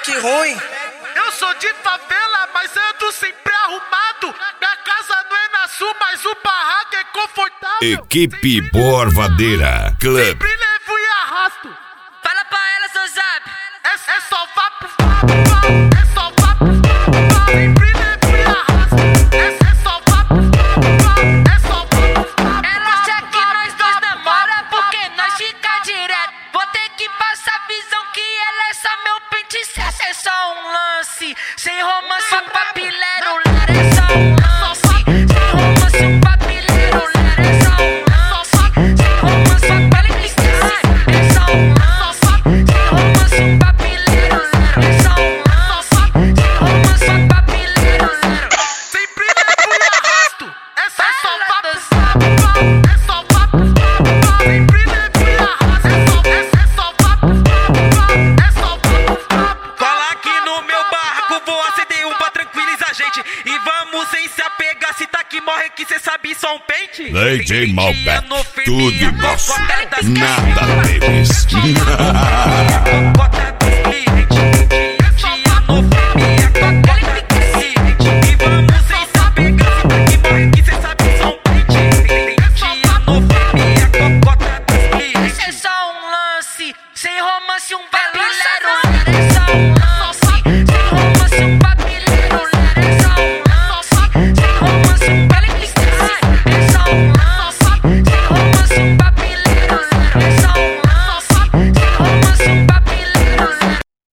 que ruim. Eu sou de favela, mas ando sempre arrumado. Minha casa não é na sul, mas o barraco é confortável. Equipe Borvadeira Club. Sempre levo e arrasto. Fala pra ela, seu zap. É só vá pro papo, é só vá pro papo. Sempre levo e arrasto. É só vá pro papo, é só vá pro papo. Ela acha que nós dois namora porque nós fica direto. Vou ter que passar a visão que ela é só meu pente certo. É só um lance, sem romance, um papilero. É só um lance, sem romance, um papilero. É só um lance, sem romance, um papilero. É só um lance, sem romance, um papilero. É só um lance, sem romance, um papilero. Sempre levo e arrasto. É só vá pro papo, é só vá pro papo. Sempre levo e arrasto. É só vá pro papo, é só vá pro papo. Cola aqui no meu barraco, vou acender um pra tranquilizar a gente. E vamos sem se apegar, se tá aqui morre que cê sabe só um pente. DJ Tem Malbec, no firme, tudo a nosso, cocota das nada gatinhas. deles. Cocota